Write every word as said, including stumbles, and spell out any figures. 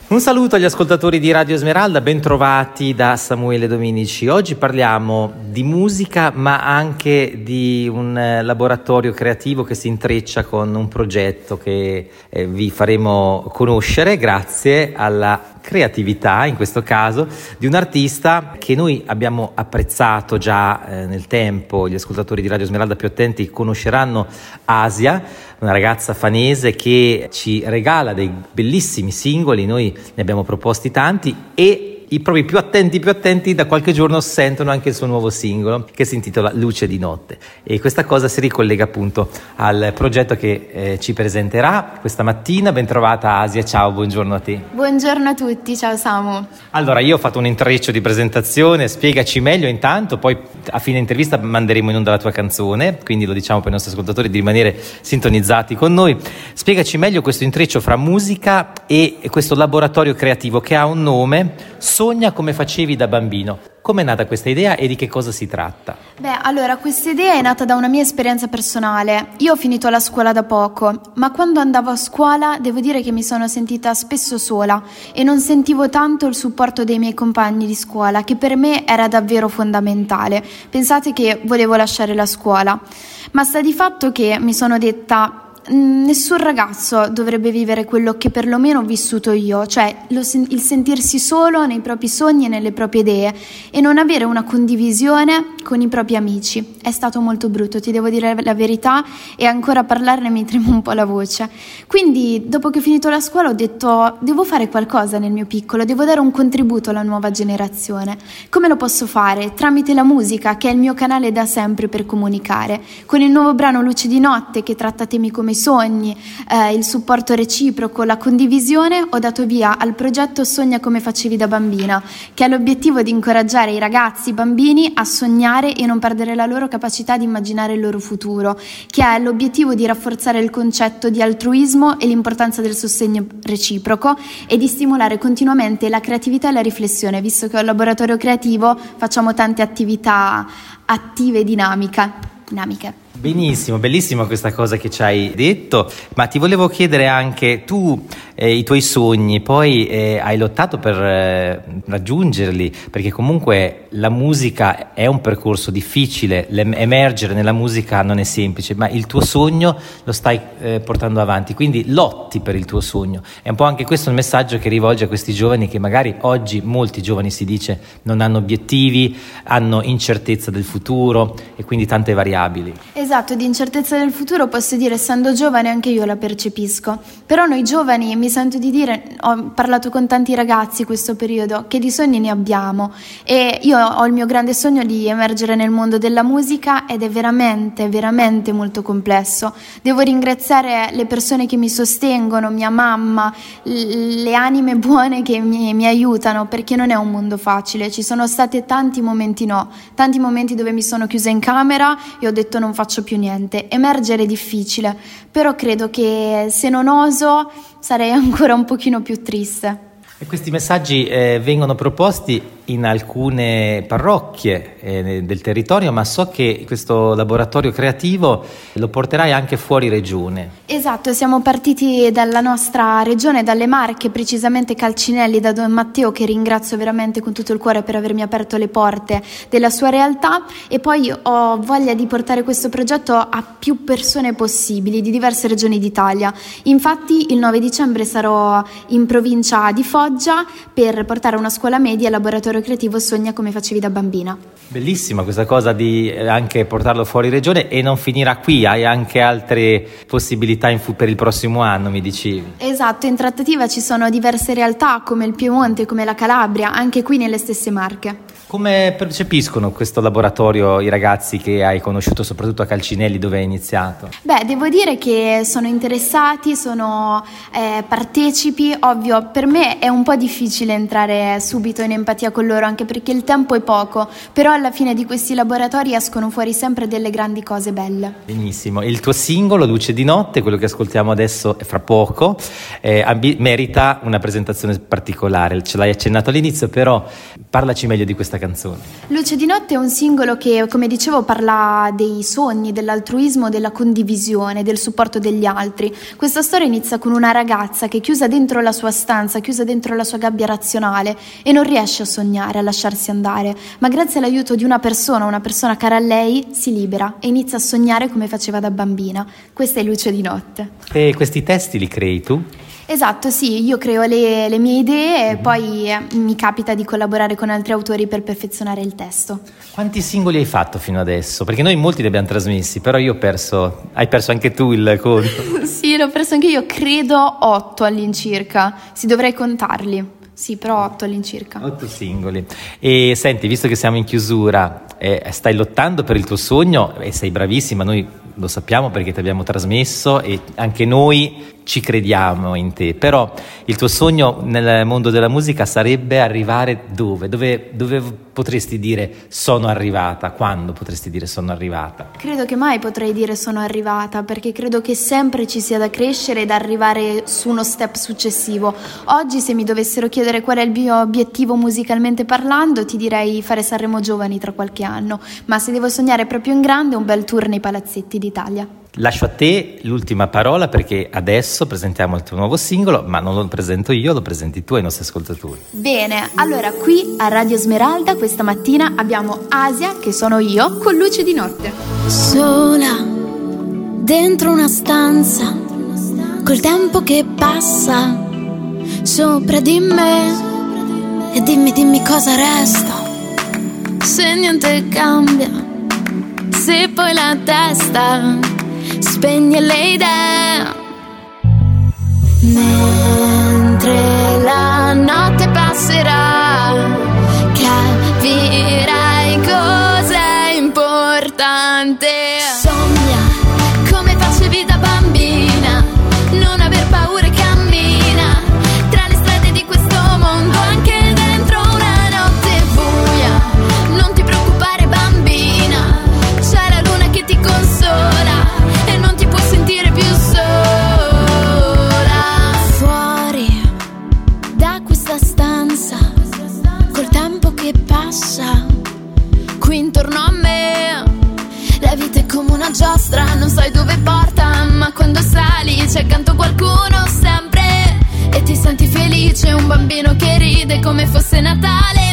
Un saluto agli ascoltatori di Radio Smeralda, bentrovati da Samuele Dominici. Oggi parliamo di musica, ma anche di un eh, laboratorio creativo che si intreccia con un progetto che eh, vi faremo conoscere grazie alla creatività, in questo caso, di un artista che noi abbiamo apprezzato già eh, nel tempo. Gli ascoltatori di Radio Smeralda più attenti conosceranno Asia, una ragazza fanese che ci regala dei bellissimi singoli. Noi ne abbiamo proposti tanti e i propri più attenti più attenti da qualche giorno sentono anche il suo nuovo singolo che si intitola Luce di notte, e questa cosa si ricollega appunto al progetto che eh, ci presenterà questa mattina. Ben trovata Asia, ciao, buongiorno a te. Buongiorno a tutti, ciao Samu. Allora, io ho fatto un intreccio di presentazione, spiegaci meglio intanto, poi a fine intervista manderemo in onda la tua canzone, quindi lo diciamo per i nostri ascoltatori di rimanere sintonizzati con noi. Spiegaci meglio questo intreccio fra musica e questo laboratorio creativo che ha un nome, Sogna come facevi da bambino. Com'è nata questa idea e di che cosa si tratta? Beh, allora, questa idea è nata da una mia esperienza personale. Io ho finito la scuola da poco, ma quando andavo a scuola devo dire che mi sono sentita spesso sola e non sentivo tanto il supporto dei miei compagni di scuola, che per me era davvero fondamentale. Pensate che volevo lasciare la scuola, ma sta di fatto che mi sono detta: nessun ragazzo dovrebbe vivere quello che perlomeno ho vissuto io, cioè lo, il sentirsi solo nei propri sogni e nelle proprie idee e non avere una condivisione con i propri amici. È stato molto brutto, ti devo dire la verità, e ancora a parlarne mi trema un po' la voce. Quindi dopo che ho finito la scuola ho detto: devo fare qualcosa nel mio piccolo, devo dare un contributo alla nuova generazione. Come lo posso fare? Tramite la musica, che è il mio canale da sempre per comunicare. Con il nuovo brano Luce di notte, che tratta temi come sogni, eh, il supporto reciproco, la condivisione, ho dato via al progetto Sogna come facevi da bambina, che ha l'obiettivo di incoraggiare i ragazzi, i bambini a sognare e non perdere la loro capacità di immaginare il loro futuro, che ha l'obiettivo di rafforzare il concetto di altruismo e l'importanza del sostegno reciproco e di stimolare continuamente la creatività e la riflessione. Visto che ho un laboratorio creativo, facciamo tante attività attive e dinamica, dinamiche. Benissimo, bellissima questa cosa che ci hai detto, ma ti volevo chiedere anche tu eh, i tuoi sogni, poi eh, hai lottato per eh, raggiungerli, perché comunque la musica è un percorso difficile, emergere nella musica non è semplice, ma il tuo sogno lo stai eh, portando avanti, quindi lotti per il tuo sogno. È un po' anche questo il messaggio che rivolge a questi giovani che magari oggi, molti giovani si dice, non hanno obiettivi, hanno incertezza del futuro e quindi tante variabili. Esatto, di incertezza del futuro posso dire, essendo giovane anche io la percepisco, però noi giovani, mi sento di dire, ho parlato con tanti ragazzi questo periodo, che di sogni ne abbiamo, e io ho il mio grande sogno di emergere nel mondo della musica ed è veramente, veramente molto complesso. Devo ringraziare le persone che mi sostengono, mia mamma, le anime buone che mi, mi aiutano, perché non è un mondo facile. Ci sono stati tanti momenti no, tanti momenti dove mi sono chiusa in camera e ho detto non faccio più niente. Emergere è difficile, però credo che se non oso sarei ancora un pochino più triste. E questi messaggi eh, vengono proposti in alcune parrocchie eh, del territorio, ma so che questo laboratorio creativo lo porterai anche fuori regione. Esatto, siamo partiti dalla nostra regione, dalle Marche, precisamente Calcinelli, da Don Matteo, che ringrazio veramente con tutto il cuore per avermi aperto le porte della sua realtà, e poi ho voglia di portare questo progetto a più persone possibili di diverse regioni d'Italia. Infatti il nove dicembre sarò in provincia di Foggia per portare una scuola media al laboratorio creativo Sogna come facevi da bambina. Bellissima questa cosa di anche portarlo fuori regione, e non finirà qui, hai anche altre possibilità in fu- per il prossimo anno, mi dicevi. Esatto, in trattativa ci sono diverse realtà come il Piemonte, come la Calabria, anche qui nelle stesse Marche. Come percepiscono questo laboratorio i ragazzi che hai conosciuto soprattutto a Calcinelli, dove hai iniziato? Beh, devo dire che sono interessati, sono eh, partecipi. Ovvio, per me è un po' difficile entrare subito in empatia con loro, anche perché il tempo è poco, però alla fine di questi laboratori escono fuori sempre delle grandi cose belle. Benissimo, il tuo singolo Luce di notte, quello che ascoltiamo adesso fra poco, eh, ambi- merita una presentazione particolare, ce l'hai accennato all'inizio, però parlaci meglio di questa canzone. canzone? Luce di notte è un singolo che, come dicevo, parla dei sogni, dell'altruismo, della condivisione, del supporto degli altri. Questa storia inizia con una ragazza che è chiusa dentro la sua stanza, chiusa dentro la sua gabbia razionale e non riesce a sognare, a lasciarsi andare, ma grazie all'aiuto di una persona, una persona cara a lei, si libera e inizia a sognare come faceva da bambina. Questa è Luce di notte. E questi testi li crei tu? Esatto, sì, io creo le, le mie idee e poi eh, mi capita di collaborare con altri autori per perfezionare il testo. Quanti singoli hai fatto fino adesso? Perché noi molti li abbiamo trasmessi, però io ho perso, hai perso anche tu il conto. Sì, l'ho perso anche io, credo otto all'incirca, si dovrei contarli. Sì, però otto all'incirca. Otto singoli. E senti, visto che siamo in chiusura, eh, stai lottando per il tuo sogno e sei bravissima, noi lo sappiamo perché ti abbiamo trasmesso e anche noi ci crediamo in te, però il tuo sogno nel mondo della musica sarebbe arrivare dove? Dove, dove potresti dire sono arrivata? Quando potresti dire sono arrivata? Credo che mai potrei dire sono arrivata, perché credo che sempre ci sia da crescere e da arrivare su uno step successivo. Oggi, se mi dovessero chiedere qual è il mio obiettivo musicalmente parlando, ti direi fare Sanremo Giovani tra qualche anno, ma se devo sognare proprio in grande, un bel tour nei palazzetti d'Italia. Lascio a te l'ultima parola, perché adesso presentiamo il tuo nuovo singolo, ma non lo presento io, lo presenti tu ai nostri ascoltatori. Bene, allora qui a Radio Smeralda questa mattina abbiamo Asia, che sono io, con Luce di notte. Sola, dentro una stanza, col tempo che passa sopra di me, e dimmi, dimmi cosa resta, se niente cambia, se poi la testa spegne le idee, mentre la notte passerà, capirai cos'è importante. Sogna come facevi da bambina, non aver paura e cammina tra le strade di questo mondo, anche dentro una notte buia. Non ti preoccupare bambina, c'è la luna che ti consola e non ti puoi sentire più sola. Fuori da questa stanza, col tempo che passa, qui intorno a me, la vita è come una giostra, non sai dove porta, ma quando sali c'è accanto qualcuno sempre, e ti senti felice, un bambino che ride come fosse Natale.